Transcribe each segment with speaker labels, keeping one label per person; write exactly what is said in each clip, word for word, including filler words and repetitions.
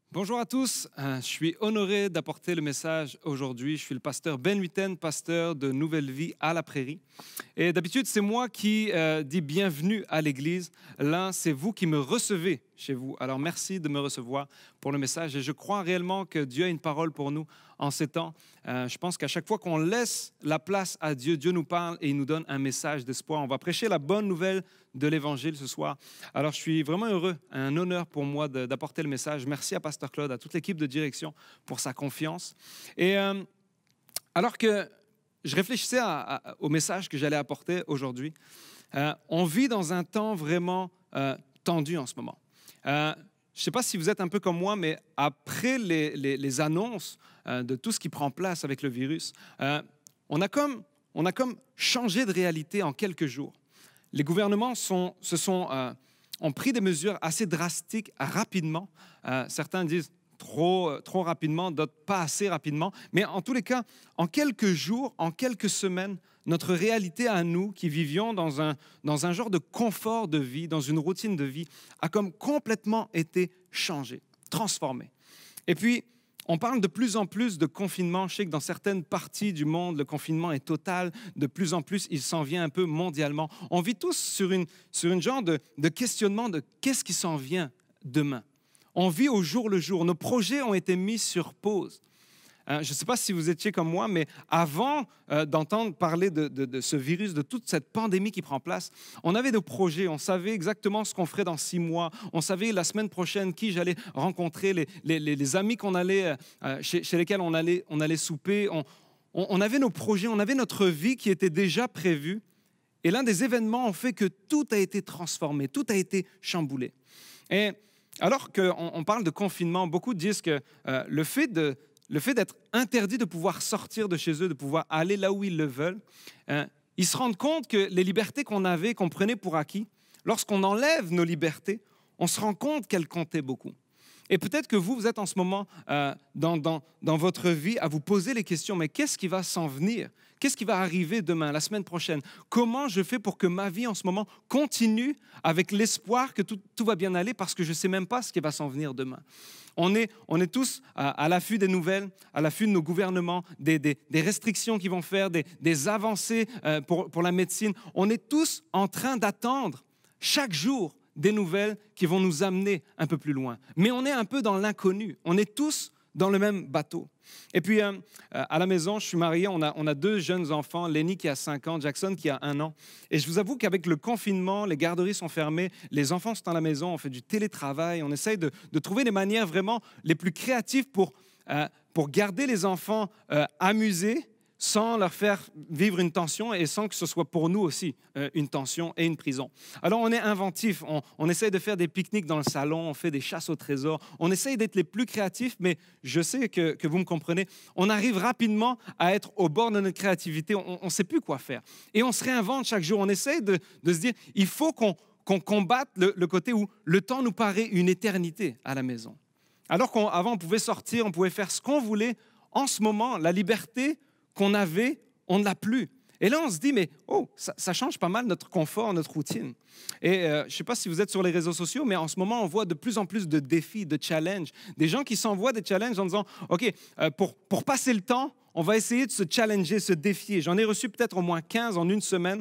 Speaker 1: Bonjour à tous, Euh, je suis honoré d'apporter le message aujourd'hui. Je suis le pasteur Ben Huiten, pasteur de Nouvelle Vie à la Prairie. Et d'habitude, c'est moi qui euh, dis bienvenue à l'Église. Là, c'est vous qui me recevez chez vous. Alors, merci de me recevoir pour le message. Et je crois réellement que Dieu a une parole pour nous en ces temps. Euh, je pense qu'à chaque fois qu'on laisse la place à Dieu, Dieu nous parle et il nous donne un message d'espoir. On va prêcher la bonne nouvelle de l'Évangile ce soir. Alors, je suis vraiment heureux, un honneur pour moi de, d'apporter le message. Merci à Pasteur Claude, à toute l'équipe de direction pour sa confiance. Et euh, alors que je réfléchissais à, à, au message que j'allais apporter aujourd'hui, euh, on vit dans un temps vraiment euh, tendu en ce moment. Euh, je ne sais pas si vous êtes un peu comme moi, mais après les, les, les annonces euh, de tout ce qui prend place avec le virus, euh, on, a comme, on a comme changé de réalité en quelques jours. Les gouvernements sont, se sont, euh, ont pris des mesures assez drastiques rapidement. Euh, certains disent trop, trop rapidement, d'autres pas assez rapidement. Mais en tous les cas, en quelques jours, en quelques semaines, notre réalité à nous, qui vivions dans un, dans un genre de confort de vie, dans une routine de vie, a comme complètement été changée, transformée. Et puis, on parle de plus en plus de confinement. Je sais que dans certaines parties du monde, le confinement est total. De plus en plus, il s'en vient un peu mondialement. On vit tous sur une, sur une genre de, de questionnement de qu'est-ce qui s'en vient demain. On vit au jour le jour. Nos projets ont été mis sur pause. Hein, je ne sais pas si vous étiez comme moi, mais avant euh, d'entendre parler de, de, de ce virus, de toute cette pandémie qui prend place, on avait nos projets, on savait exactement ce qu'on ferait dans six mois, on savait la semaine prochaine qui j'allais rencontrer, les, les, les amis qu'on allait, euh, chez, chez lesquels on allait, on allait souper. On, on, on avait nos projets, on avait notre vie qui était déjà prévue. Et l'un des événements a fait que tout a été transformé, tout a été chamboulé. Et alors qu'on on parle de confinement, beaucoup disent que euh, le fait de Le fait d'être interdit de pouvoir sortir de chez eux, de pouvoir aller là où ils le veulent, hein, ils se rendent compte que les libertés qu'on avait, qu'on prenait pour acquis, lorsqu'on enlève nos libertés, on se rend compte qu'elles comptaient beaucoup. Et peut-être que vous, vous êtes en ce moment euh, dans, dans, dans votre vie à vous poser les questions, mais qu'est-ce qui va s'en venir? Qu'est-ce qui va arriver demain, la semaine prochaine? Comment je fais pour que ma vie en ce moment continue avec l'espoir que tout, tout va bien aller parce que je ne sais même pas ce qui va s'en venir demain? On est, on est tous à, à l'affût des nouvelles, à l'affût de nos gouvernements, des, des, des restrictions qu'ils vont faire, des, des avancées euh, pour, pour la médecine. On est tous en train d'attendre chaque jour des nouvelles qui vont nous amener un peu plus loin. Mais on est un peu dans l'inconnu. On est tous dans le même bateau. Et puis, euh, à la maison, je suis marié, on a, on a deux jeunes enfants, Lenny qui a cinq ans, Jackson qui a un an. Et je vous avoue qu'avec le confinement, les garderies sont fermées, les enfants sont à la maison, on fait du télétravail, on essaye de, de trouver les manières vraiment les plus créatives pour, euh, pour garder les enfants euh, amusés, sans leur faire vivre une tension et sans que ce soit pour nous aussi euh, une tension et une prison. Alors, on est inventif, on, on essaye de faire des pique-niques dans le salon, on fait des chasses au trésor, on essaye d'être les plus créatifs, mais je sais que, que vous me comprenez, on arrive rapidement à être au bord de notre créativité, on ne sait plus quoi faire. Et on se réinvente chaque jour, on essaye de, de se dire, il faut qu'on, qu'on combatte le, le côté où le temps nous paraît une éternité à la maison. Alors qu'avant, on pouvait sortir, on pouvait faire ce qu'on voulait, en ce moment, la liberté qu'on avait, on ne l'a plus. Et là, on se dit, mais oh, ça, ça change pas mal notre confort, notre routine. Et euh, je ne sais pas si vous êtes sur les réseaux sociaux, mais en ce moment, on voit de plus en plus de défis, de challenges, des gens qui s'envoient des challenges en disant, OK, euh, pour, pour passer le temps, on va essayer de se challenger, se défier. J'en ai reçu peut-être au moins quinze en une semaine.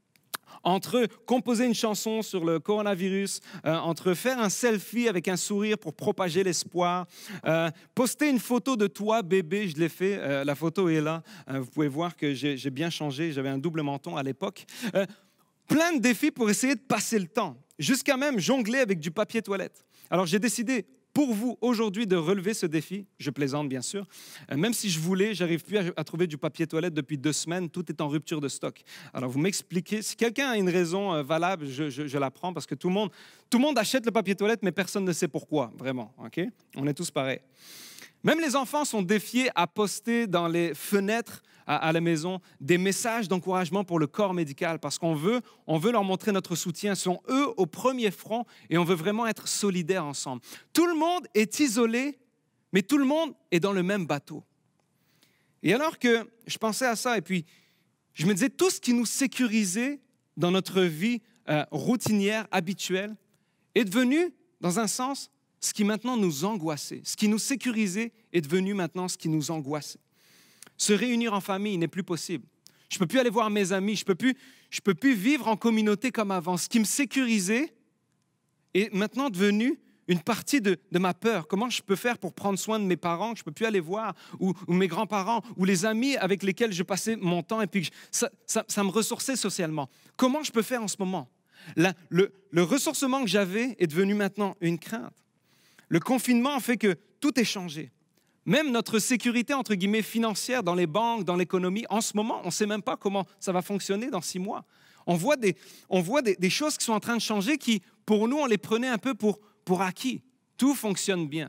Speaker 1: Entre composer une chanson sur le coronavirus, euh, entre faire un selfie avec un sourire pour propager l'espoir, euh, poster une photo de toi, bébé, je l'ai fait, euh, la photo est là, euh, vous pouvez voir que j'ai, j'ai bien changé, j'avais un double menton à l'époque. Euh, plein de défis pour essayer de passer le temps, jusqu'à même jongler avec du papier toilette. Alors j'ai décidé pour vous aujourd'hui de relever ce défi, je plaisante bien sûr, euh, même si je voulais, je n'arrive plus à, à trouver du papier toilette depuis deux semaines, tout est en rupture de stock. Alors vous m'expliquez, si quelqu'un a une raison euh, valable, je, je, je la prends parce que tout le, monde, tout le monde achète le papier toilette, mais personne ne sait pourquoi, vraiment, ok? On est tous pareils. Même les enfants sont défiés à poster dans les fenêtres à, à la maison des messages d'encouragement pour le corps médical parce qu'on veut, on veut leur montrer notre soutien. Ce sont eux au premier front et on veut vraiment être solidaires ensemble. Tout le monde est isolé, mais tout le monde est dans le même bateau. Et alors que je pensais à ça et puis je me disais tout ce qui nous sécurisait dans notre vie euh, routinière, habituelle, est devenu, dans un sens, ce qui maintenant nous angoissait, ce qui nous sécurisait est devenu maintenant ce qui nous angoissait. Se réunir en famille n'est plus possible. Je ne peux plus aller voir mes amis, je ne peux plus, je peux plus vivre en communauté comme avant. Ce qui me sécurisait est maintenant devenu une partie de, de ma peur. Comment je peux faire pour prendre soin de mes parents que je ne peux plus aller voir, ou, ou mes grands-parents, ou les amis avec lesquels je passais mon temps, et puis je, ça, ça, ça me ressourçait socialement. Comment je peux faire en ce moment? La, le, le ressourcement que j'avais est devenu maintenant une crainte. Le confinement a fait que tout est changé. Même notre sécurité, entre guillemets, financière dans les banques, dans l'économie, en ce moment, on ne sait même pas comment ça va fonctionner dans six mois. On voit des, on voit des, des choses qui sont en train de changer qui, pour nous, on les prenait un peu pour, pour acquis. Tout fonctionne bien.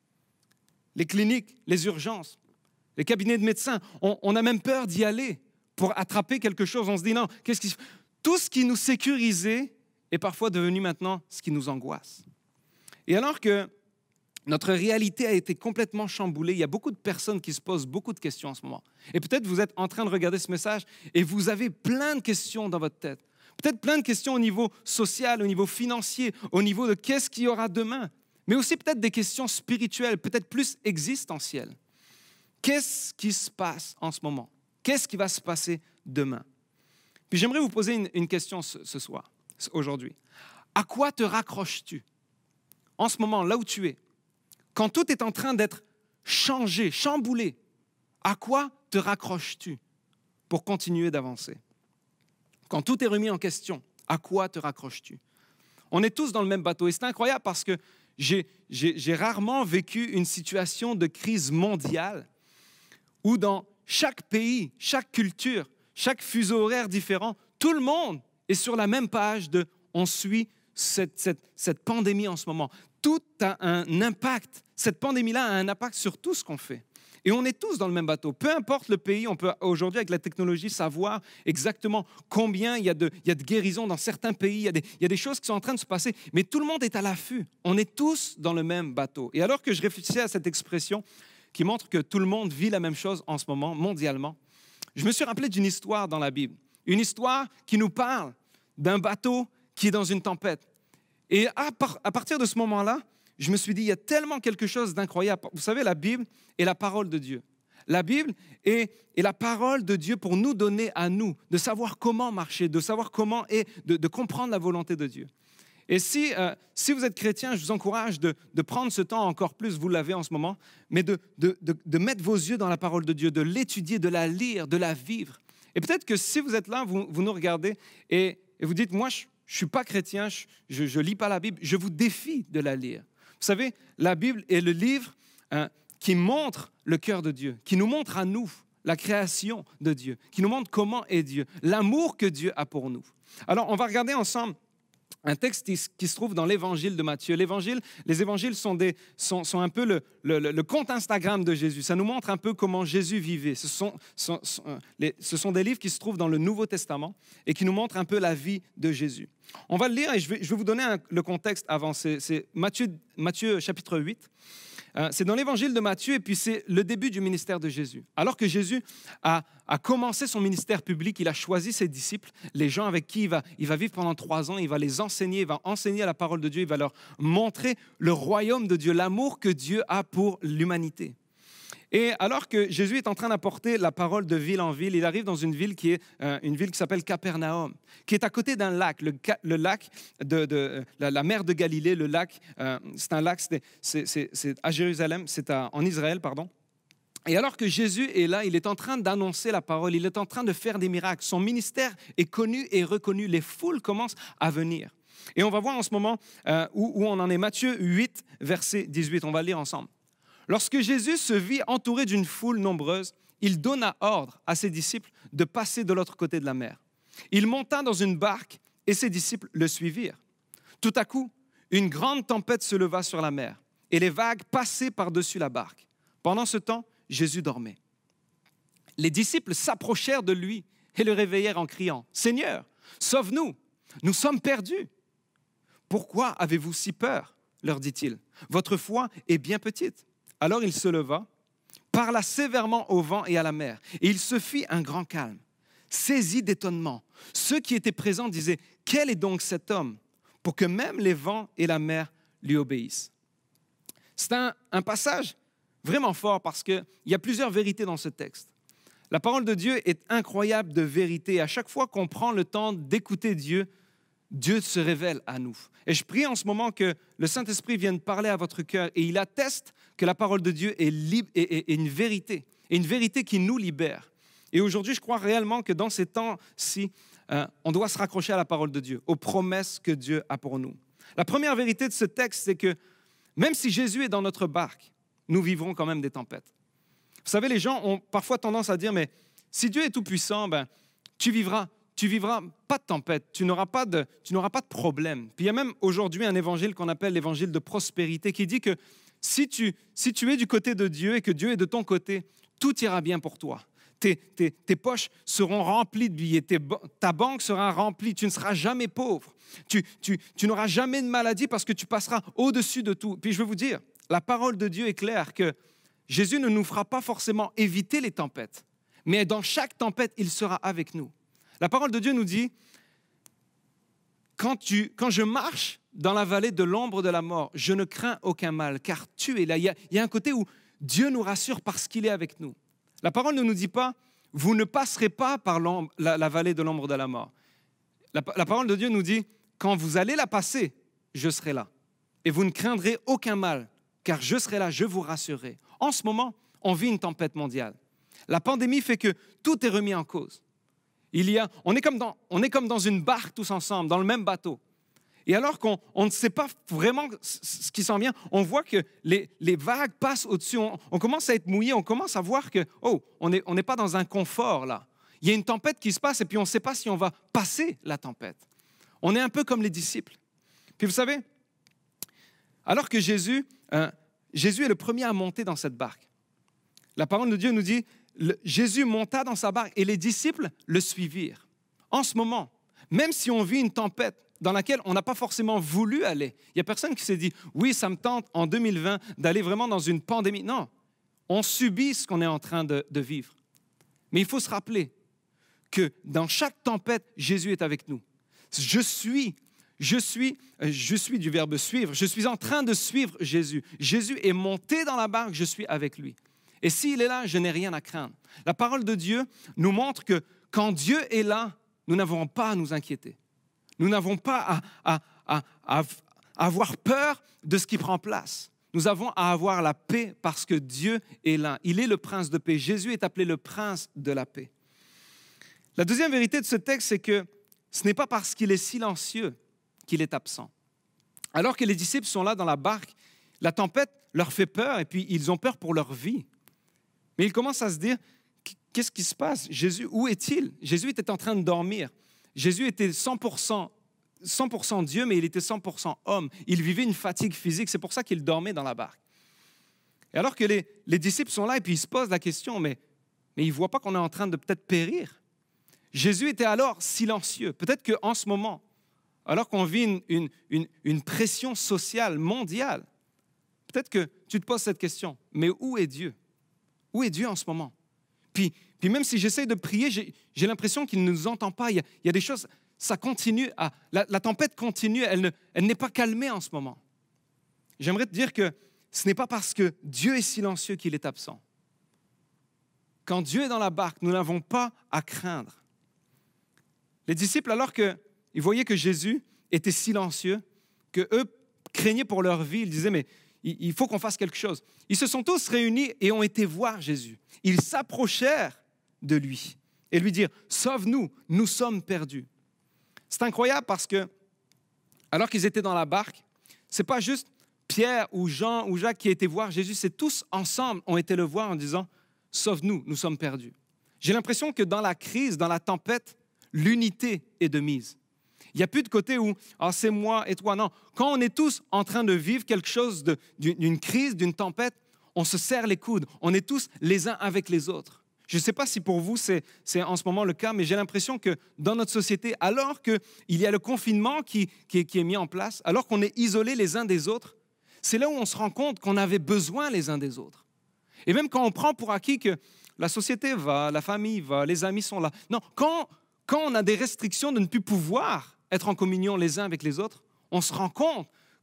Speaker 1: Les cliniques, les urgences, les cabinets de médecins, on, on a même peur d'y aller pour attraper quelque chose. On se dit non, qu'est-ce qui... Tout ce qui nous sécurisait est parfois devenu maintenant ce qui nous angoisse. Et alors que notre réalité a été complètement chamboulée, il y a beaucoup de personnes qui se posent beaucoup de questions en ce moment. Et peut-être vous êtes en train de regarder ce message et vous avez plein de questions dans votre tête. Peut-être plein de questions au niveau social, au niveau financier, au niveau de qu'est-ce qu'il y aura demain. Mais aussi peut-être des questions spirituelles, peut-être plus existentielles. Qu'est-ce qui se passe en ce moment? Qu'est-ce qui va se passer demain? Puis j'aimerais vous poser une, une question ce, ce soir, aujourd'hui. À quoi te raccroches-tu en ce moment, là où tu es? Quand tout est en train d'être changé, chamboulé, à quoi te raccroches-tu pour continuer d'avancer? Quand tout est remis en question, à quoi te raccroches-tu? On est tous dans le même bateau et c'est incroyable parce que j'ai, j'ai, j'ai rarement vécu une situation de crise mondiale où dans chaque pays, chaque culture, chaque fuseau horaire différent, tout le monde est sur la même page de « on suit cette, cette, cette pandémie en ce moment ». Tout a un impact. Cette pandémie-là a un impact sur tout ce qu'on fait. Et on est tous dans le même bateau. Peu importe le pays, on peut aujourd'hui, avec la technologie, savoir exactement combien il y a de, il y a de guérisons dans certains pays. Il y, a des, il y a des choses qui sont en train de se passer. Mais tout le monde est à l'affût. On est tous dans le même bateau. Et alors que je réfléchissais à cette expression qui montre que tout le monde vit la même chose en ce moment, mondialement, je me suis rappelé d'une histoire dans la Bible. Une histoire qui nous parle d'un bateau qui est dans une tempête. Et à, par, à partir de ce moment-là, je me suis dit, il y a tellement quelque chose d'incroyable. Vous savez, la Bible est la parole de Dieu. La Bible est, est la parole de Dieu pour nous donner à nous, de savoir comment marcher, de savoir comment et de, de comprendre la volonté de Dieu. Et si, euh, si vous êtes chrétien, je vous encourage de, de prendre ce temps encore plus, vous l'avez en ce moment, mais de, de, de, de mettre vos yeux dans la parole de Dieu, de l'étudier, de la lire, de la vivre. Et peut-être que si vous êtes là, vous, vous nous regardez et, et vous dites, moi, je ne suis pas chrétien, je ne lis pas la Bible, je vous défie de la lire. Vous savez, la Bible est le livre hein, qui montre le cœur de Dieu, qui nous montre à nous la création de Dieu, qui nous montre comment est Dieu, l'amour que Dieu a pour nous. Alors, on va regarder ensemble un texte qui se trouve dans l'Évangile de Matthieu. L'Évangile, les évangiles sont, des, sont, sont un peu le, le, le compte Instagram de Jésus. Ça nous montre un peu comment Jésus vivait. Ce sont, sont, sont, les, ce sont des livres qui se trouvent dans le Nouveau Testament et qui nous montrent un peu la vie de Jésus. On va le lire et je vais, je vais vous donner un, le contexte avant. C'est, c'est Matthieu, Matthieu chapitre huit. Euh, c'est dans l'Évangile de Matthieu et puis c'est le début du ministère de Jésus. Alors que Jésus a, a commencé son ministère public, il a choisi ses disciples, les gens avec qui il va, il va vivre pendant trois ans, il va les enseigner, il va enseigner la parole de Dieu, il va leur montrer le royaume de Dieu, l'amour que Dieu a pour l'humanité. Et alors que Jésus est en train d'apporter la parole de ville en ville, il arrive dans une ville qui est euh, une ville qui s'appelle Capernaum, qui est à côté d'un lac, le, le lac de, de la, la mer de Galilée. Le lac, euh, c'est un lac, c'est, c'est, c'est, c'est à Jérusalem, c'est à, en Israël, pardon. Et alors que Jésus est là, il est en train d'annoncer la parole, il est en train de faire des miracles. Son ministère est connu et reconnu. Les foules commencent à venir. Et on va voir en ce moment euh, où, où on en est. Matthieu huit, verset dix-huit. On va le lire ensemble. Lorsque Jésus se vit entouré d'une foule nombreuse, il donna ordre à ses disciples de passer de l'autre côté de la mer. Il monta dans une barque et ses disciples le suivirent. Tout à coup, une grande tempête se leva sur la mer et les vagues passaient par-dessus la barque. Pendant ce temps, Jésus dormait. Les disciples s'approchèrent de lui et le réveillèrent en criant « Seigneur, sauve-nous, nous sommes perdus. » « Pourquoi avez-vous si peur ?» leur dit-il. « Votre foi est bien petite. » Alors il se leva, parla sévèrement au vent et à la mer, et il se fit un grand calme. Saisi d'étonnement, ceux qui étaient présents disaient « Quel est donc cet homme pour que même les vents et la mer lui obéissent ?» C'est un, un passage vraiment fort parce qu'il y a plusieurs vérités dans ce texte. La parole de Dieu est incroyable de vérité. À chaque fois qu'on prend le temps d'écouter Dieu, Dieu se révèle à nous. Et je prie en ce moment que le Saint-Esprit vienne parler à votre cœur et il atteste que la parole de Dieu est, libre, est, est, est une vérité, et une vérité qui nous libère. Et aujourd'hui, je crois réellement que dans ces temps-ci, euh, on doit se raccrocher à la parole de Dieu, aux promesses que Dieu a pour nous. La première vérité de ce texte, c'est que même si Jésus est dans notre barque, nous vivrons quand même des tempêtes. Vous savez, les gens ont parfois tendance à dire, mais si Dieu est tout-puissant, ben, tu vivras, tu vivras pas de tempête, tu n'auras pas de, tu n'auras pas de problème. Puis il y a même aujourd'hui un évangile qu'on appelle l'évangile de prospérité qui dit que si tu, si tu es du côté de Dieu et que Dieu est de ton côté, tout ira bien pour toi. Tes, tes, tes poches seront remplies de billets, tes, ta banque sera remplie, tu ne seras jamais pauvre. Tu, tu, tu n'auras jamais de maladie parce que tu passeras au-dessus de tout. Puis je veux vous dire, la parole de Dieu est claire que Jésus ne nous fera pas forcément éviter les tempêtes, mais dans chaque tempête, il sera avec nous. La parole de Dieu nous dit, quand, tu, quand je marche dans la vallée de l'ombre de la mort, je ne crains aucun mal, car tu es là. Il y a, il y a un côté où Dieu nous rassure parce qu'il est avec nous. La parole ne nous dit pas, vous ne passerez pas par la, la vallée de l'ombre de la mort. La, la parole de Dieu nous dit, quand vous allez la passer, je serai là. Et vous ne craindrez aucun mal, car je serai là, je vous rassurerai. En ce moment, on vit une tempête mondiale. La pandémie fait que tout est remis en cause. Il y a, on, est comme dans, on est comme dans une barque tous ensemble, dans le même bateau. Et alors qu'on on ne sait pas vraiment ce qui s'en vient, on voit que les, les vagues passent au-dessus. On, on commence à être mouillé, on commence à voir que, oh, on n'est on n'est pas dans un confort là. Il y a une tempête qui se passe et puis on ne sait pas si on va passer la tempête. On est un peu comme les disciples. Puis vous savez, alors que Jésus, euh, Jésus est le premier à monter dans cette barque. La parole de Dieu nous dit, le, Jésus monta dans sa barque et les disciples le suivirent. En ce moment, même si on vit une tempête dans laquelle on n'a pas forcément voulu aller, il n'y a personne qui s'est dit, oui, ça me tente en deux mille vingt d'aller vraiment dans une pandémie. Non, on subit ce qu'on est en train de, de vivre. Mais il faut se rappeler que dans chaque tempête, Jésus est avec nous. Je suis, je suis, je suis du verbe suivre. Je suis en train de suivre Jésus. Jésus est monté dans la barque, je suis avec lui. Et s'il est là, je n'ai rien à craindre. La parole de Dieu nous montre que quand Dieu est là, nous n'avons pas à nous inquiéter. Nous n'avons pas à, à, à, à, à avoir peur de ce qui prend place. Nous avons à avoir la paix parce que Dieu est là. Il est le prince de paix. Jésus est appelé le prince de la paix. La deuxième vérité de ce texte, c'est que ce n'est pas parce qu'il est silencieux qu'il est absent. Alors que les disciples sont là dans la barque, la tempête leur fait peur et puis ils ont peur pour leur vie. Mais ils commencent à se dire, qu'est-ce qui se passe? Jésus, où est-il? Jésus était en train de dormir. Jésus était cent pour cent, cent pour cent Dieu, mais il était cent pour cent homme. Il vivait une fatigue physique, c'est pour ça qu'il dormait dans la barque. Et alors que les, les disciples sont là et puis ils se posent la question, mais, mais ils ne voient pas qu'on est en train de peut-être périr. Jésus était alors silencieux. Peut-être qu'en ce moment, alors qu'on vit une, une, une, une pression sociale mondiale, peut-être que tu te poses cette question, mais où est Dieu? Où est Dieu en ce moment? Puis, puis même si j'essaie de prier, j'ai, j'ai l'impression qu'il ne nous entend pas. Il y a, il y a des choses, ça continue, à, la, la tempête continue, elle, ne, elle n'est pas calmée en ce moment. J'aimerais te dire que ce n'est pas parce que Dieu est silencieux qu'il est absent. Quand Dieu est dans la barque, nous n'avons pas à craindre. Les disciples, alors qu'ils voyaient que Jésus était silencieux, qu'eux craignaient pour leur vie, ils disaient, mais il faut qu'on fasse quelque chose. Ils se sont tous réunis et ont été voir Jésus. Ils s'approchèrent de lui et lui dire, sauve-nous, nous sommes perdus. C'est incroyable parce que, alors qu'ils étaient dans la barque, ce n'est pas juste Pierre ou Jean ou Jacques qui étaient voir Jésus, c'est tous ensemble ont été le voir en disant, sauve-nous, nous sommes perdus. J'ai l'impression que dans la crise, dans la tempête, l'unité est de mise. Il n'y a plus de côté où ah, c'est moi et toi. Non, quand on est tous en train de vivre quelque chose de, d'une crise, d'une tempête, on se serre les coudes. On est tous les uns avec les autres. Je ne sais pas si pour vous c'est, c'est en ce moment le cas, mais j'ai l'impression que dans notre société, alors qu'il y a le confinement qui, qui, qui est mis en place, alors qu'on est isolés les uns des autres, c'est là où on se rend compte qu'on avait besoin les uns des autres. Et même quand on prend pour acquis que la société va, la famille va, les amis sont là. Non, quand, quand on a des restrictions de ne plus pouvoir être en communion les uns avec les autres, on se rend compte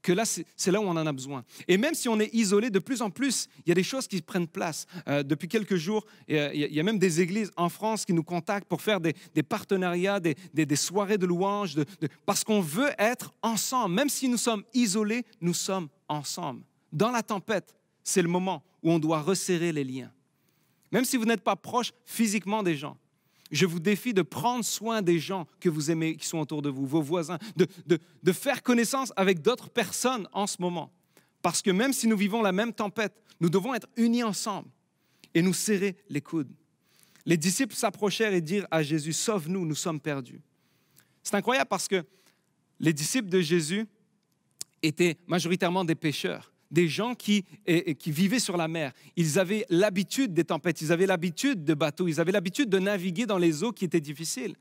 Speaker 1: que là, c'est, c'est là où on en a besoin. Et même si on est isolé, de plus en plus, il y a des choses qui prennent place. Euh, depuis quelques jours, il y, a, il y a même des églises en France qui nous contactent pour faire des, des partenariats, des, des, des soirées de louanges, de, de, parce qu'on veut être ensemble. Même si nous sommes isolés, nous sommes ensemble. Dans la tempête, c'est le moment où on doit resserrer les liens. Même si vous n'êtes pas proche physiquement des gens, je vous défie de prendre soin des gens que vous aimez, qui sont autour de vous, vos voisins, de, de, de faire connaissance avec d'autres personnes en ce moment. Parce que même si nous vivons la même tempête, nous devons être unis ensemble et nous serrer les coudes. Les disciples s'approchèrent et dirent à Jésus, « Sauve-nous, nous sommes perdus. » C'est incroyable parce que les disciples de Jésus étaient majoritairement des pêcheurs, des gens qui, et, et qui vivaient sur la mer. Ils avaient l'habitude des tempêtes, ils avaient l'habitude de bateaux, ils avaient l'habitude de naviguer dans les eaux qui étaient difficiles.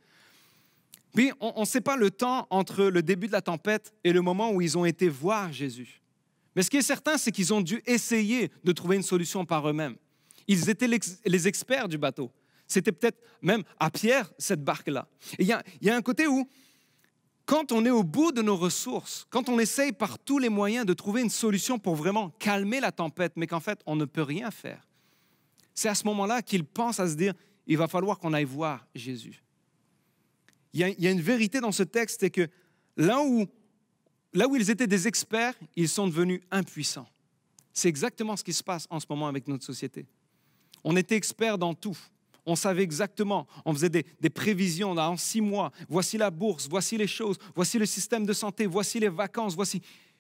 Speaker 1: Puis, on ne sait pas le temps entre le début de la tempête et le moment où ils ont été voir Jésus. Mais ce qui est certain, c'est qu'ils ont dû essayer de trouver une solution par eux-mêmes. Ils étaient les experts du bateau. C'était peut-être même à Pierre, cette barque-là. Et il y a, il y a un côté où, quand on est au bout de nos ressources, quand on essaye par tous les moyens de trouver une solution pour vraiment calmer la tempête, mais qu'en fait, on ne peut rien faire, c'est à ce moment-là qu'ils pensent à se dire, il va falloir qu'on aille voir Jésus. Il y a, il y a une vérité dans ce texte, c'est que là où, là où ils étaient des experts, ils sont devenus impuissants. C'est exactement ce qui se passe en ce moment avec notre société. On était experts dans tout. On savait exactement, on faisait des, des prévisions là, en six mois. Voici la bourse, voici les choses, voici le système de santé, voici les vacances, voici.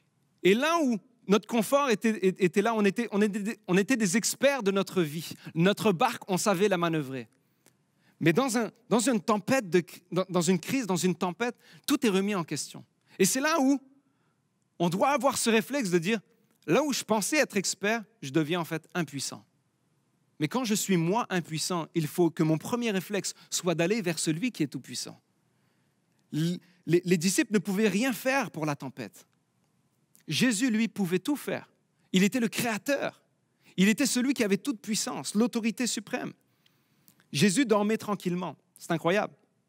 Speaker 1: Et là où notre confort était, était là, on était, on, était, on était des experts de notre vie. Notre barque, on savait la manœuvrer. Mais dans, un, dans une tempête, de, dans, dans une crise, dans une tempête, tout est remis en question. Et c'est là où on doit avoir ce réflexe de dire, là où je pensais être expert, je deviens en fait impuissant. Mais quand je suis moi impuissant, il faut que mon premier réflexe soit d'aller vers celui qui est tout-puissant. Les, les disciples ne pouvaient rien faire pour la tempête. Jésus, lui, pouvait tout faire. Il était le Créateur. Il était celui qui avait toute puissance, l'autorité suprême. Jésus dormait tranquillement. C'est incroyable.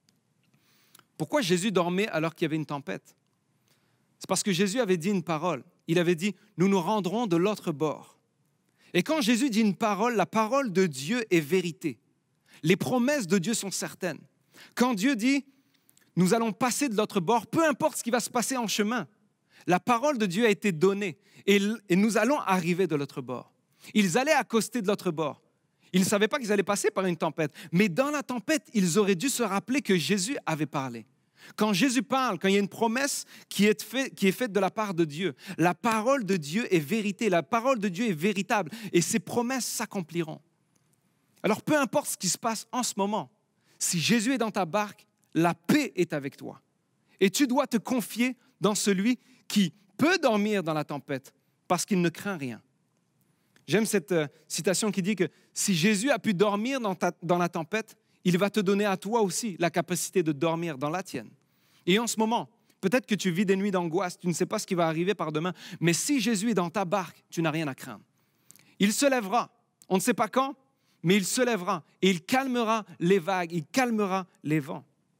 Speaker 1: Pourquoi Jésus dormait alors qu'il y avait une tempête? C'est parce que Jésus avait dit une parole. Il avait dit, nous nous rendrons de l'autre bord. Et quand Jésus dit une parole, la parole de Dieu est vérité. Les promesses de Dieu sont certaines. Quand Dieu dit, nous allons passer de l'autre bord, peu importe ce qui va se passer en chemin, la parole de Dieu a été donnée et, et nous allons arriver de l'autre bord. Ils allaient accoster de l'autre bord. Ils ne savaient pas qu'ils allaient passer par une tempête, mais dans la tempête, ils auraient dû se rappeler que Jésus avait parlé. Quand Jésus parle, quand il y a une promesse qui est, fait, qui est faite de la part de Dieu, la parole de Dieu est vérité, la parole de Dieu est véritable et ses promesses s'accompliront. Alors, peu importe ce qui se passe en ce moment, si Jésus est dans ta barque, la paix est avec toi. Et tu dois te confier dans celui qui peut dormir dans la tempête parce qu'il ne craint rien. J'aime cette euh, citation qui dit que si Jésus a pu dormir dans, ta, dans la tempête, il va te donner à toi aussi la capacité de dormir dans la tienne. Et en ce moment, peut-être que tu vis des nuits d'angoisse, tu ne sais pas ce qui va arriver par demain, mais si Jésus est dans ta barque, tu n'as rien à craindre. Il se lèvera, on ne sait pas quand, mais il se lèvera et il calmera les vagues, il calmera les vents.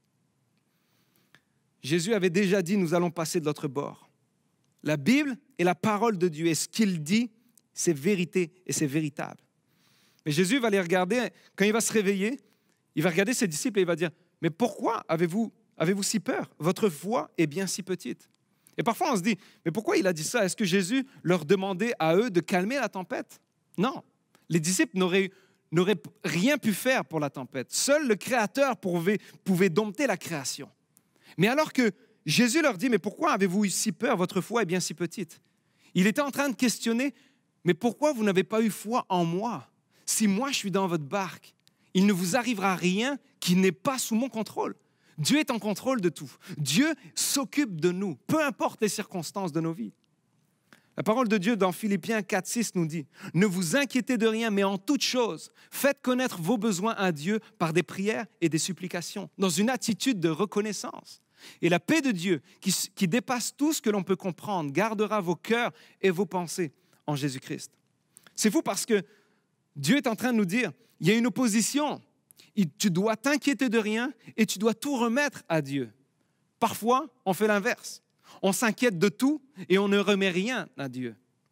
Speaker 1: Jésus avait déjà dit, nous allons passer de l'autre bord. La Bible est la parole de Dieu et ce qu'il dit, c'est vérité et c'est véritable. Mais Jésus va les regarder, quand il va se réveiller, il va regarder ses disciples et il va dire, mais pourquoi avez-vous, avez-vous si peur? Votre foi est bien si petite. Et parfois on se dit, mais pourquoi il a dit ça? Est-ce que Jésus leur demandait à eux de calmer la tempête? Non, les disciples n'auraient, n'auraient rien pu faire pour la tempête. Seul le Créateur pouvait, pouvait dompter la création. Mais alors que Jésus leur dit, mais pourquoi avez-vous eu si peur? Votre foi est bien si petite. Il était en train de questionner, mais pourquoi vous n'avez pas eu foi en moi? Si moi je suis dans votre barque, il ne vous arrivera rien qui n'est pas sous mon contrôle. Dieu est en contrôle de tout. Dieu s'occupe de nous, peu importe les circonstances de nos vies. La parole de Dieu dans Philippiens quatre six nous dit, « Ne vous inquiétez de rien, mais en toute chose, faites connaître vos besoins à Dieu par des prières et des supplications, dans une attitude de reconnaissance. Et la paix de Dieu, qui, qui dépasse tout ce que l'on peut comprendre, gardera vos cœurs et vos pensées en Jésus-Christ. » C'est fou parce que Dieu est en train de nous dire, il y a une opposition. Tu dois t'inquiéter de rien et tu dois tout remettre à Dieu. Parfois, on fait l'inverse. On s'inquiète de tout et on ne remet rien à Dieu.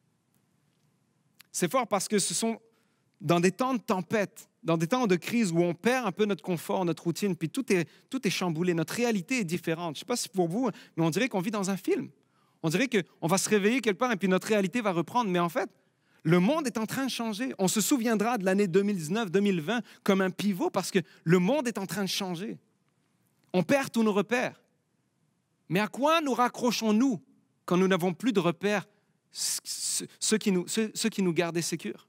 Speaker 1: C'est fort parce que ce sont dans des temps de tempête, dans des temps de crise où on perd un peu notre confort, notre routine, puis tout est, tout est chamboulé, notre réalité est différente. Je ne sais pas si pour vous, mais on dirait qu'on vit dans un film. On dirait qu'on va se réveiller quelque part et puis notre réalité va reprendre. Mais en fait, le monde est en train de changer. On se souviendra de l'année deux mille dix-neuf deux mille vingt comme un pivot parce que le monde est en train de changer. On perd tous nos repères. Mais à quoi nous raccrochons-nous quand nous n'avons plus de repères, ceux qui nous, ceux, ceux qui nous gardaient sécures?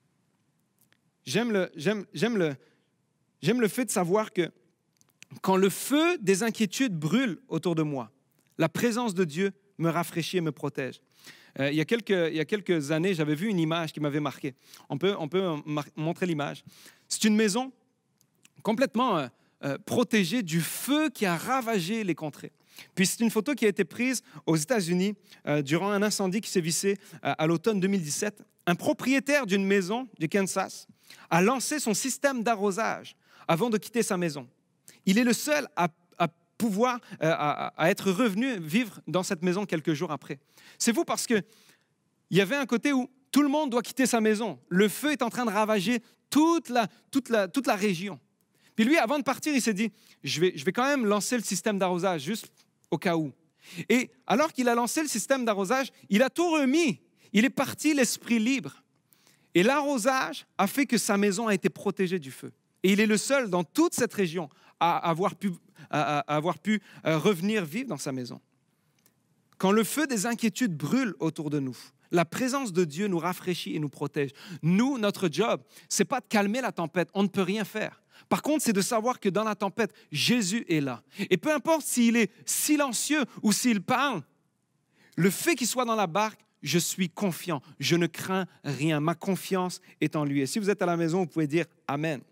Speaker 1: J'aime le, j'aime, j'aime, le, j'aime le fait de savoir que quand le feu des inquiétudes brûle autour de moi, la présence de Dieu me rafraîchit et me protège. Euh, il, y a quelques, il y a quelques années, j'avais vu une image qui m'avait marqué. On peut, on peut mar- montrer l'image. C'est une maison complètement euh, euh, protégée du feu qui a ravagé les contrées. Puis c'est une photo qui a été prise aux États-Unis euh, durant un incendie qui s'est vissé euh, à l'automne deux mille dix-sept. Un propriétaire d'une maison du Kansas a lancé son système d'arrosage avant de quitter sa maison. Il est le seul à, à pouvoir, euh, à, à être revenu vivre dans cette maison quelques jours après. C'est fou parce qu'il y avait un côté où tout le monde doit quitter sa maison. Le feu est en train de ravager toute la, toute la, toute la région. Puis lui, avant de partir, il s'est dit, je vais, je vais quand même lancer le système d'arrosage, juste au cas où. Et alors qu'il a lancé le système d'arrosage, il a tout remis. Il est parti l'esprit libre. Et l'arrosage a fait que sa maison a été protégée du feu. Et il est le seul dans toute cette région à avoir pu, à, à avoir pu revenir vivre dans sa maison. Quand le feu des inquiétudes brûle autour de nous, la présence de Dieu nous rafraîchit et nous protège. Nous, notre job, ce n'est pas de calmer la tempête. On ne peut rien faire. Par contre, c'est de savoir que dans la tempête, Jésus est là. Et peu importe s'il est silencieux ou s'il parle, le fait qu'il soit dans la barque, je suis confiant. Je ne crains rien. Ma confiance est en lui. Et si vous êtes à la maison, vous pouvez dire Amen.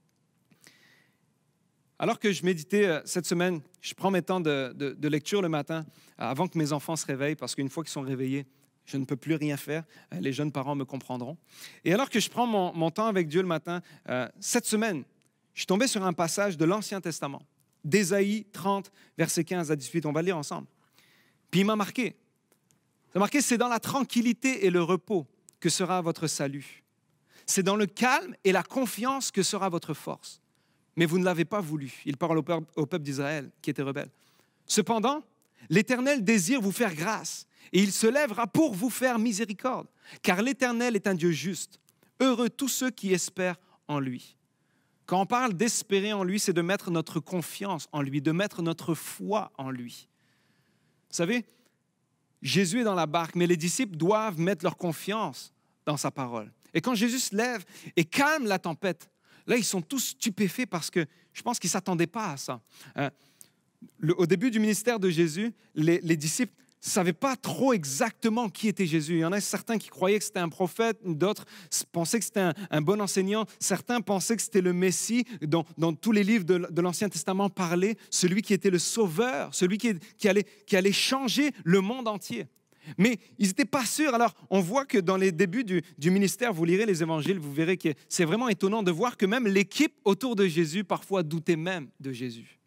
Speaker 1: Alors que je méditais cette semaine, je prends mes temps de, de, de lecture le matin avant que mes enfants se réveillent, parce qu'une fois qu'ils sont réveillés, je ne peux plus rien faire. Les jeunes parents me comprendront. Et alors que je prends mon, mon temps avec Dieu le matin, euh, cette semaine, je suis tombé sur un passage de l'Ancien Testament, d'Ésaïe trente, versets quinze à dix-huit. On va le lire ensemble. Puis il m'a marqué. Ça m'a marqué, c'est dans la tranquillité et le repos que sera votre salut. C'est dans le calme et la confiance que sera votre force. Mais vous ne l'avez pas voulu. Il parle au peuple, au peuple d'Israël qui était rebelle. Cependant, l'Éternel désire vous faire grâce et il se lèvera pour vous faire miséricorde. Car l'Éternel est un Dieu juste. Heureux tous ceux qui espèrent en lui. Quand on parle d'espérer en lui, c'est de mettre notre confiance en lui, de mettre notre foi en lui. Vous savez, Jésus est dans la barque, mais les disciples doivent mettre leur confiance dans sa parole. Et quand Jésus se lève et calme la tempête, là, ils sont tous stupéfaits parce que je pense qu'ils ne s'attendaient pas à ça. Euh, le, au début du ministère de Jésus, les, les disciples ne savaient pas trop exactement qui était Jésus. Il y en a certains qui croyaient que c'était un prophète, d'autres pensaient que c'était un, un bon enseignant, certains pensaient que c'était le Messie, dont, dont tous les livres de, de l'Ancien Testament parlaient, celui qui était le sauveur, celui qui, qui, allait, qui allait changer le monde entier. Mais ils n'étaient pas sûrs. Alors, on voit que dans les débuts du, du ministère, vous lirez les évangiles, vous verrez que c'est vraiment étonnant de voir que même l'équipe autour de Jésus parfois doutait même de Jésus.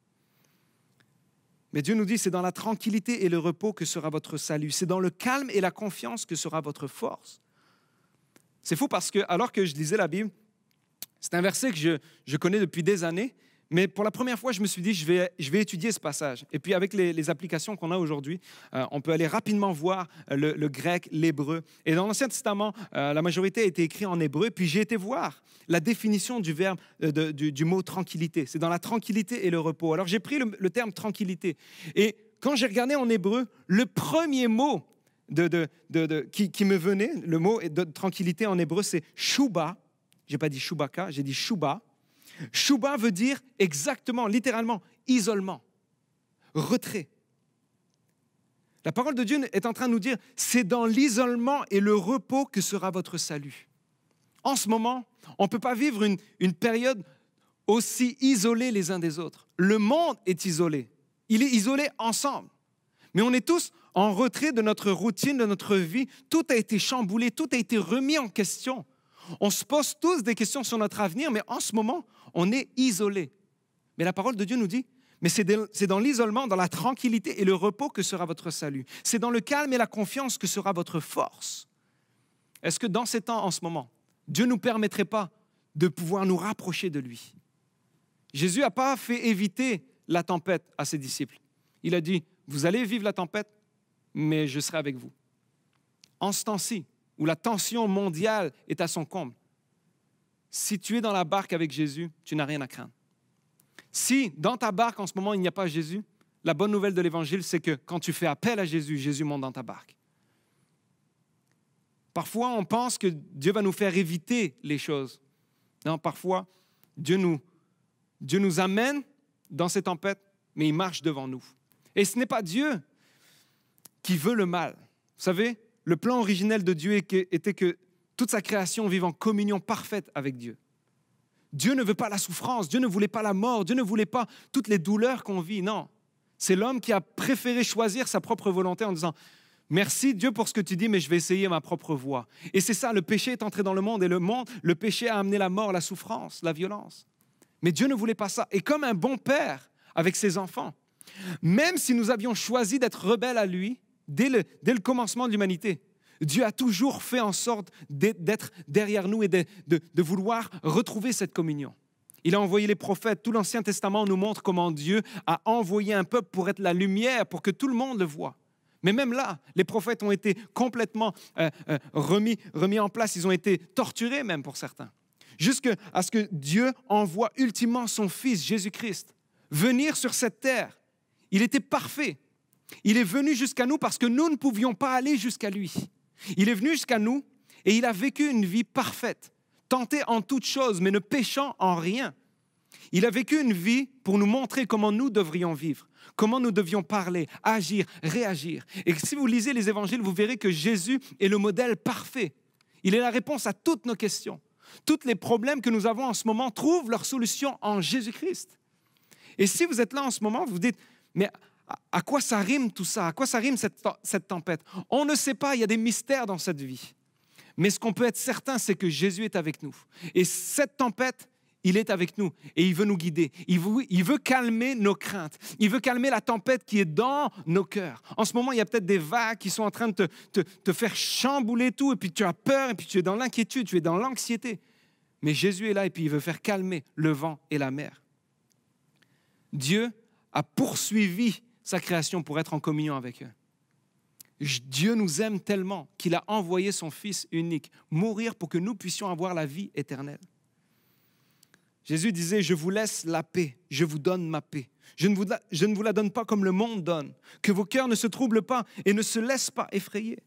Speaker 1: Mais Dieu nous dit, c'est dans la tranquillité et le repos que sera votre salut. C'est dans le calme et la confiance que sera votre force. C'est fou parce que, alors que je lisais la Bible, c'est un verset que je, je connais depuis des années, mais pour la première fois, je me suis dit, je vais, je vais étudier ce passage. Et puis, avec les, les applications qu'on a aujourd'hui, euh, on peut aller rapidement voir le, le grec, l'hébreu. Et dans l'Ancien Testament, euh, la majorité a été écrite en hébreu. Puis, j'ai été voir la définition du verbe, euh, de, du, du mot tranquillité. C'est dans la tranquillité et le repos. Alors, j'ai pris le, le terme tranquillité. Et quand j'ai regardé en hébreu, le premier mot de, de, de, de, qui, qui me venait, le mot de tranquillité en hébreu, c'est shuba. Je n'ai pas dit shubaka, j'ai dit shuba. Shuba veut dire exactement, littéralement, isolement, retrait. La parole de Dieu est en train de nous dire, c'est dans l'isolement et le repos que sera votre salut. En ce moment, on ne peut pas vivre une, une période aussi isolée les uns des autres. Le monde est isolé. Il est isolé ensemble. Mais on est tous en retrait de notre routine, de notre vie. Tout a été chamboulé, tout a été remis en question. On se pose tous des questions sur notre avenir, mais en ce moment, on est isolé. Mais la parole de Dieu nous dit, Mais c'est dans l'isolement, dans la tranquillité et le repos que sera votre salut. C'est dans le calme et la confiance que sera votre force. Est-ce que dans ces temps, en ce moment, Dieu ne nous permettrait pas de pouvoir nous rapprocher de lui? Jésus n'a pas fait éviter la tempête à ses disciples. Il a dit, vous allez vivre la tempête, mais je serai avec vous. En ce temps-ci, où la tension mondiale est à son comble, si tu es dans la barque avec Jésus, tu n'as rien à craindre. Si dans ta barque en ce moment il n'y a pas Jésus, la bonne nouvelle de l'Évangile, c'est que quand tu fais appel à Jésus, Jésus monte dans ta barque. Parfois, on pense que Dieu va nous faire éviter les choses. Non, parfois, Dieu nous, Dieu nous amène dans ces tempêtes, mais il marche devant nous. Et ce n'est pas Dieu qui veut le mal. Vous savez, le plan originel de Dieu était que toute sa création vive en communion parfaite avec Dieu. Dieu ne veut pas la souffrance, Dieu ne voulait pas la mort, Dieu ne voulait pas toutes les douleurs qu'on vit, non. C'est l'homme qui a préféré choisir sa propre volonté en disant « Merci Dieu pour ce que tu dis, mais je vais essayer ma propre voie. » Et c'est ça, le péché est entré dans le monde et le monde, le péché a amené la mort, la souffrance, la violence. Mais Dieu ne voulait pas ça. Et comme un bon père avec ses enfants, même si nous avions choisi d'être rebelles à lui, dès le, dès le commencement de l'humanité, Dieu a toujours fait en sorte d'être derrière nous et de, de, de vouloir retrouver cette communion. Il a envoyé les prophètes. Tout l'Ancien Testament nous montre comment Dieu a envoyé un peuple pour être la lumière, pour que tout le monde le voie. Mais même là, les prophètes ont été complètement euh, euh, remis, remis en place. Ils ont été torturés même pour certains. Jusqu'à ce que Dieu envoie ultimement son Fils, Jésus-Christ, venir sur cette terre. Il était parfait. Il est venu jusqu'à nous parce que nous ne pouvions pas aller jusqu'à lui. Il est venu jusqu'à nous et il a vécu une vie parfaite, tenté en toutes choses, mais ne péchant en rien. Il a vécu une vie pour nous montrer comment nous devrions vivre, comment nous devions parler, agir, réagir. Et si vous lisez les évangiles, vous verrez que Jésus est le modèle parfait. Il est la réponse à toutes nos questions. Tous les problèmes que nous avons en ce moment trouvent leur solution en Jésus-Christ. Et si vous êtes là en ce moment, vous vous dites, mais à quoi ça rime tout ça? À quoi ça rime cette, cette tempête? On ne sait pas, il y a des mystères dans cette vie. Mais ce qu'on peut être certain, c'est que Jésus est avec nous. Et cette tempête, il est avec nous et il veut nous guider. Il veut, il veut calmer nos craintes. Il veut calmer la tempête qui est dans nos cœurs. En ce moment, il y a peut-être des vagues qui sont en train de te, te, te faire chambouler tout et puis tu as peur et puis tu es dans l'inquiétude, tu es dans l'anxiété. Mais Jésus est là et puis il veut faire calmer le vent et la mer. Dieu a poursuivi sa création pour être en communion avec eux. Dieu nous aime tellement qu'il a envoyé son Fils unique mourir pour que nous puissions avoir la vie éternelle. Jésus disait, je vous laisse la paix, je vous donne ma paix. Je ne vous la, je ne vous la donne pas comme le monde donne. Que vos cœurs ne se troublent pas et ne se laissent pas effrayer.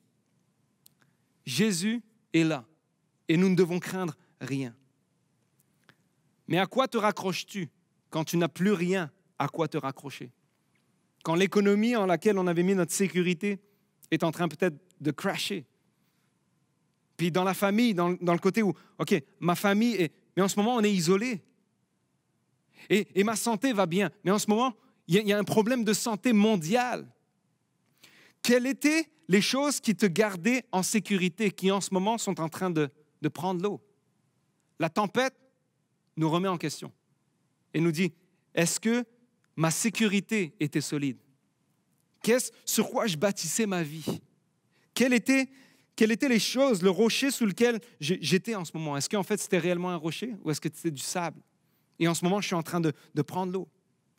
Speaker 1: Jésus est là et nous ne devons craindre rien. Mais à quoi te raccroches-tu quand tu n'as plus rien à quoi te raccrocher? Quand l'économie en laquelle on avait mis notre sécurité est en train peut-être de crasher. Puis dans la famille, dans, dans le côté où, OK, ma famille est... Mais en ce moment, on est isolé. Et, et ma santé va bien. Mais en ce moment, il y, y a un problème de santé mondiale. Quelles étaient les choses qui te gardaient en sécurité, qui en ce moment sont en train de, de prendre l'eau? La tempête nous remet en question et nous dit, est-ce que ma sécurité était solide? Qu'est-ce sur quoi je bâtissais ma vie? Quelles étaient, quelles étaient les choses, le rocher sous lequel j'étais en ce moment? Est-ce qu'en fait c'était réellement un rocher ou est-ce que c'était du sable? Et en ce moment, je suis en train de, de prendre l'eau.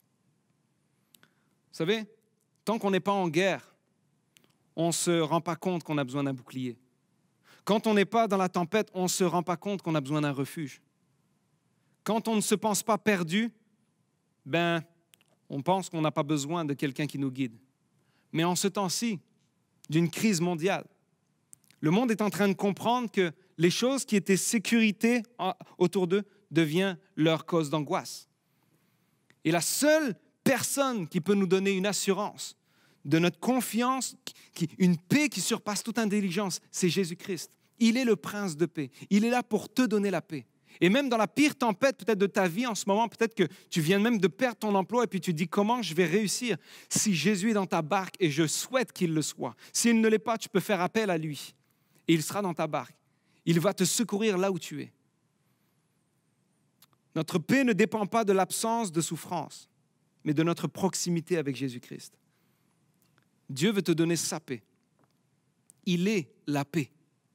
Speaker 1: Vous savez, tant qu'on n'est pas en guerre, on ne se rend pas compte qu'on a besoin d'un bouclier. Quand on n'est pas dans la tempête, on ne se rend pas compte qu'on a besoin d'un refuge. Quand on ne se pense pas perdu, ben, on pense qu'on n'a pas besoin de quelqu'un qui nous guide. Mais en ce temps-ci, d'une crise mondiale, le monde est en train de comprendre que les choses qui étaient sécurité autour d'eux deviennent leur cause d'angoisse. Et la seule personne qui peut nous donner une assurance de notre confiance, qui, une paix qui surpasse toute intelligence, c'est Jésus-Christ. Il est le prince de paix. Il est là pour te donner la paix. Et même dans la pire tempête peut-être de ta vie en ce moment, peut-être que tu viens même de perdre ton emploi et puis tu te dis comment je vais réussir si Jésus est dans ta barque et je souhaite qu'il le soit. S'il ne l'est pas, tu peux faire appel à lui et il sera dans ta barque. Il va te secourir là où tu es. Notre paix ne dépend pas de l'absence de souffrance, mais de notre proximité avec Jésus-Christ. Dieu veut te donner sa paix. Il est la paix.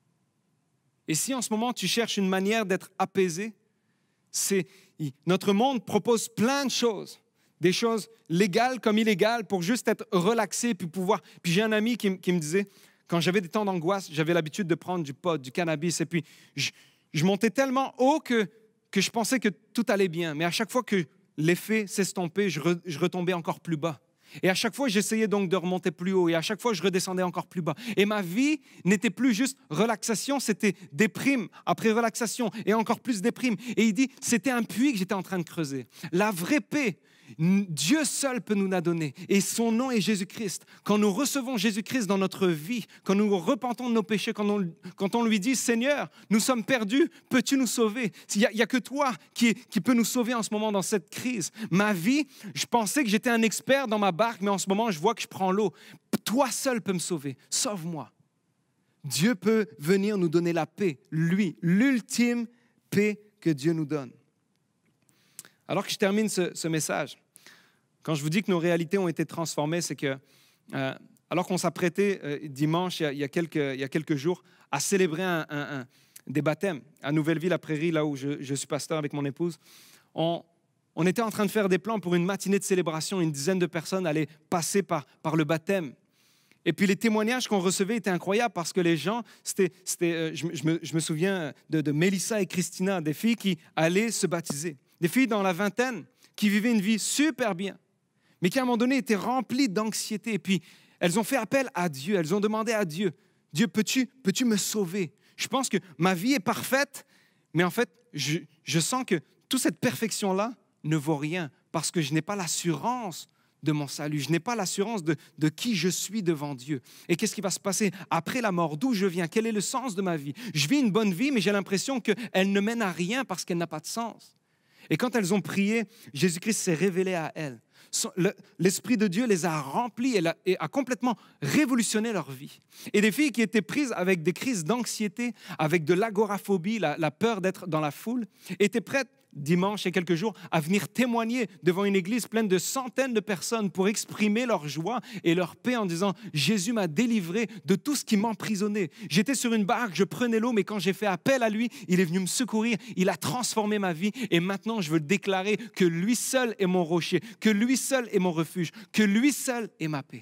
Speaker 1: Et si en ce moment tu cherches une manière d'être apaisé, c'est, notre monde propose plein de choses, des choses légales comme illégales pour juste être relaxé puis pouvoir. Puis j'ai un ami qui, qui me disait, quand j'avais des temps d'angoisse, j'avais l'habitude de prendre du pot, du cannabis, et puis je, je montais tellement haut que, que je pensais que tout allait bien. Mais à chaque fois que l'effet s'estompait, je, re, je retombais encore plus bas. Et à chaque fois, j'essayais donc de remonter plus haut. Et à chaque fois, je redescendais encore plus bas. Et ma vie n'était plus juste relaxation, c'était déprime après relaxation et encore plus déprime. Et il dit, c'était un puits que j'étais en train de creuser. La vraie paix, Dieu seul peut nous la donner. Et son nom est Jésus-Christ. Quand nous recevons Jésus-Christ dans notre vie, quand nous repentons de nos péchés, quand on, quand on lui dit, Seigneur, nous sommes perdus, peux-tu nous sauver? Il n'y a, a que toi qui, qui peut nous sauver en ce moment dans cette crise. Ma vie, je pensais que j'étais un expert dans ma barque, mais en ce moment, je vois que je prends l'eau. Toi seul peux me sauver. Sauve-moi. Dieu peut venir nous donner la paix. Lui, l'ultime paix que Dieu nous donne. Alors que je termine ce, ce message, quand je vous dis que nos réalités ont été transformées, c'est que, euh, alors qu'on s'apprêtait euh, dimanche, il y, a, il, y a quelques, il y a quelques jours, à célébrer un, un, un, des baptêmes à Nouvelleville-la-Prairie, là où je, je suis pasteur avec mon épouse, on, on était en train de faire des plans pour une matinée de célébration. Une dizaine de personnes allaient passer par, par le baptême. Et puis les témoignages qu'on recevait étaient incroyables parce que les gens, c'était, c'était, euh, je, je, me, je me souviens de, de Mélissa et Christina, des filles qui allaient se baptiser. Des filles dans la vingtaine qui vivaient une vie super bien, mais qui à un moment donné étaient remplies d'anxiété. Et puis, elles ont fait appel à Dieu. Elles ont demandé à Dieu, Dieu, peux-tu, peux-tu me sauver? Je pense que ma vie est parfaite, mais en fait, je, je sens que toute cette perfection-là ne vaut rien parce que je n'ai pas l'assurance de mon salut. Je n'ai pas l'assurance de, de qui je suis devant Dieu. Et qu'est-ce qui va se passer après la mort? D'où je viens? Quel est le sens de ma vie? Je vis une bonne vie, mais j'ai l'impression qu'elle ne mène à rien parce qu'elle n'a pas de sens. Et quand elles ont prié, Jésus-Christ s'est révélé à elles. L'Esprit de Dieu les a remplies et a, et a complètement révolutionné leur vie. Et des filles qui étaient prises avec des crises d'anxiété, avec de l'agoraphobie, la, la peur d'être dans la foule, étaient prêtes dimanche et quelques jours à venir témoigner devant une église pleine de centaines de personnes pour exprimer leur joie et leur paix en disant « Jésus m'a délivré de tout ce qui m'emprisonnait. J'étais sur une barque, je prenais l'eau, mais quand j'ai fait appel à lui, il est venu me secourir, il a transformé ma vie et maintenant je veux déclarer que lui seul est mon rocher, que lui seul est mon refuge, que lui seul est ma paix. »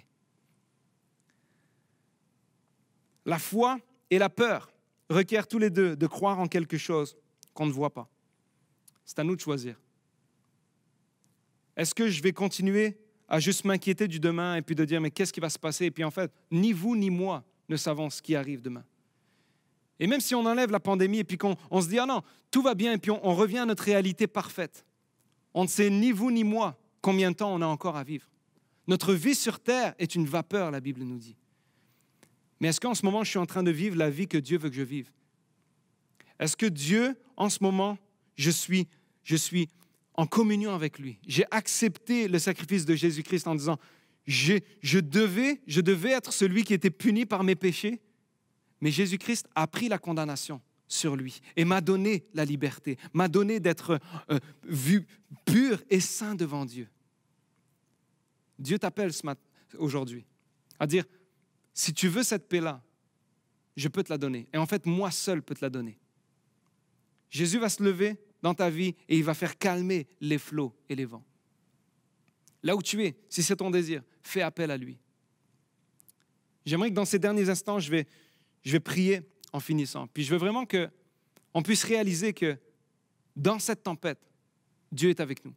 Speaker 1: La foi et la peur requièrent tous les deux de croire en quelque chose qu'on ne voit pas. C'est à nous de choisir. Est-ce que je vais continuer à juste m'inquiéter du demain et puis de dire, mais qu'est-ce qui va se passer? Et puis en fait, ni vous ni moi ne savons ce qui arrive demain. Et même si on enlève la pandémie et puis qu'on on se dit, ah non, tout va bien et puis on, on revient à notre réalité parfaite, on ne sait ni vous ni moi combien de temps on a encore à vivre. Notre vie sur terre est une vapeur, la Bible nous dit. Mais est-ce qu'en ce moment, je suis en train de vivre la vie que Dieu veut que je vive? Est-ce que Dieu, en ce moment, Je suis, je suis en communion avec lui. J'ai accepté le sacrifice de Jésus-Christ en disant, je, je, devais, je devais être celui qui était puni par mes péchés, mais Jésus-Christ a pris la condamnation sur lui et m'a donné la liberté, m'a donné d'être euh, vu pur et saint devant Dieu. Dieu t'appelle ce matin, aujourd'hui à dire, si tu veux cette paix-là, je peux te la donner. Et en fait, moi seul peux te la donner. Jésus va se lever dans ta vie et il va faire calmer les flots et les vents. Là où tu es, si c'est ton désir, fais appel à lui. J'aimerais que dans ces derniers instants, je vais, je vais prier en finissant. Puis je veux vraiment qu'on puisse réaliser que dans cette tempête, Dieu est avec nous.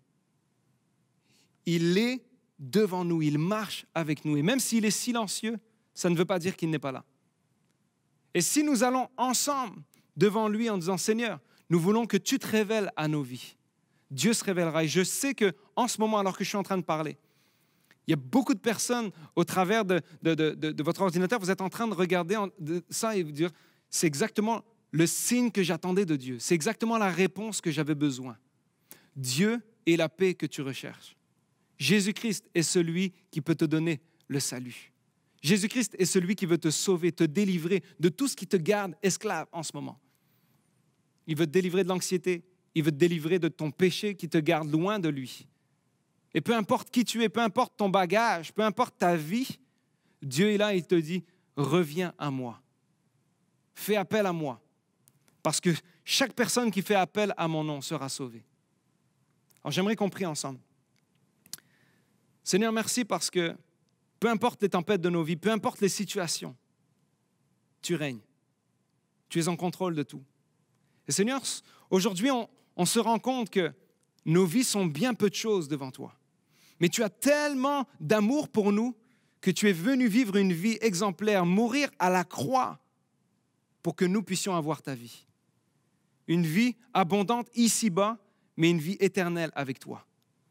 Speaker 1: Il est devant nous, il marche avec nous. Et même s'il est silencieux, ça ne veut pas dire qu'il n'est pas là. Et si nous allons ensemble devant lui en disant, Seigneur, nous voulons que tu te révèles à nos vies. Dieu se révélera. Et je sais qu'en ce moment, alors que je suis en train de parler, il y a beaucoup de personnes au travers de, de, de, de, de votre ordinateur, vous êtes en train de regarder en, de, ça et vous dire, c'est exactement le signe que j'attendais de Dieu. C'est exactement la réponse que j'avais besoin. Dieu est la paix que tu recherches. Jésus-Christ est celui qui peut te donner le salut. Jésus-Christ est celui qui veut te sauver, te délivrer de tout ce qui te garde esclave en ce moment. Il veut te délivrer de l'anxiété. Il veut te délivrer de ton péché qui te garde loin de lui. Et peu importe qui tu es, peu importe ton bagage, peu importe ta vie, Dieu est là et il te dit, reviens à moi. Fais appel à moi. Parce que chaque personne qui fait appel à mon nom sera sauvée. Alors j'aimerais qu'on prie ensemble. Seigneur, merci parce que peu importe les tempêtes de nos vies, peu importe les situations, tu règnes. Tu es en contrôle de tout. Et Seigneur, aujourd'hui, on, on se rend compte que nos vies sont bien peu de choses devant toi. Mais tu as tellement d'amour pour nous que tu es venu vivre une vie exemplaire, mourir à la croix pour que nous puissions avoir ta vie. Une vie abondante ici-bas, mais une vie éternelle avec toi.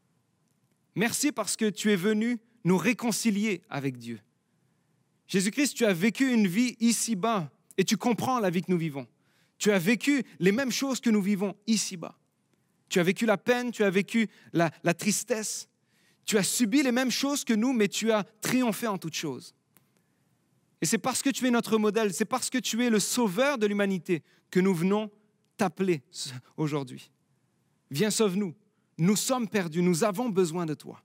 Speaker 1: Merci parce que tu es venu nous réconcilier avec Dieu. Jésus-Christ, tu as vécu une vie ici-bas et tu comprends la vie que nous vivons. Tu as vécu les mêmes choses que nous vivons ici-bas. Tu as vécu la peine, tu as vécu la, la tristesse. Tu as subi les mêmes choses que nous, mais tu as triomphé en toutes choses. Et c'est parce que tu es notre modèle, c'est parce que tu es le sauveur de l'humanité que nous venons t'appeler aujourd'hui. Viens, sauve-nous. Nous sommes perdus, nous avons besoin de toi.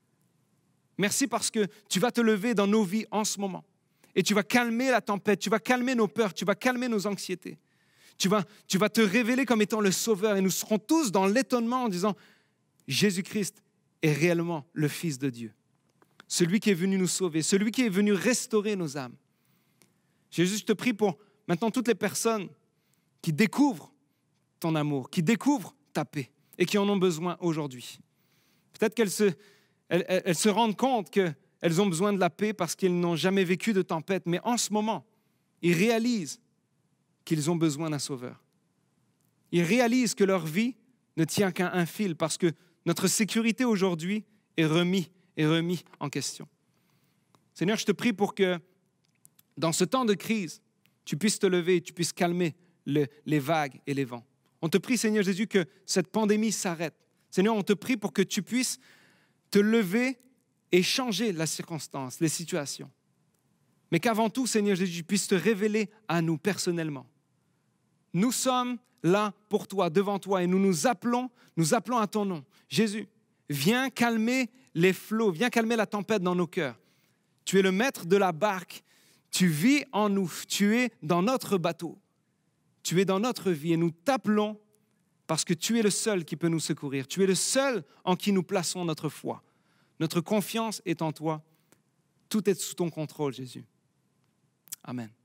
Speaker 1: Merci parce que tu vas te lever dans nos vies en ce moment et tu vas calmer la tempête, tu vas calmer nos peurs, tu vas calmer nos anxiétés. Tu vas, tu vas te révéler comme étant le sauveur et nous serons tous dans l'étonnement en disant « Jésus-Christ est réellement le Fils de Dieu, celui qui est venu nous sauver, celui qui est venu restaurer nos âmes. » Jésus, je te prie pour maintenant toutes les personnes qui découvrent ton amour, qui découvrent ta paix et qui en ont besoin aujourd'hui. Peut-être qu'elles se, elles, elles se rendent compte qu'elles ont besoin de la paix parce qu'elles n'ont jamais vécu de tempête, mais en ce moment, ils réalisent qu'ils ont besoin d'un sauveur. Ils réalisent que leur vie ne tient qu'à un fil parce que notre sécurité aujourd'hui est remise, est remis en question. Seigneur, je te prie pour que dans ce temps de crise, tu puisses te lever, tu puisses calmer le, les vagues et les vents. On te prie, Seigneur Jésus, que cette pandémie s'arrête. Seigneur, on te prie pour que tu puisses te lever et changer la circonstance, les situations. Mais qu'avant tout, Seigneur Jésus, tu puisses te révéler à nous personnellement. Nous sommes là pour toi, devant toi, et nous nous appelons, nous appelons à ton nom. Jésus, viens calmer les flots, viens calmer la tempête dans nos cœurs. Tu es le maître de la barque, tu vis en nous, tu es dans notre bateau, tu es dans notre vie et nous t'appelons parce que tu es le seul qui peut nous secourir. Tu es le seul en qui nous plaçons notre foi. Notre confiance est en toi. Tout est sous ton contrôle, Jésus. Amen.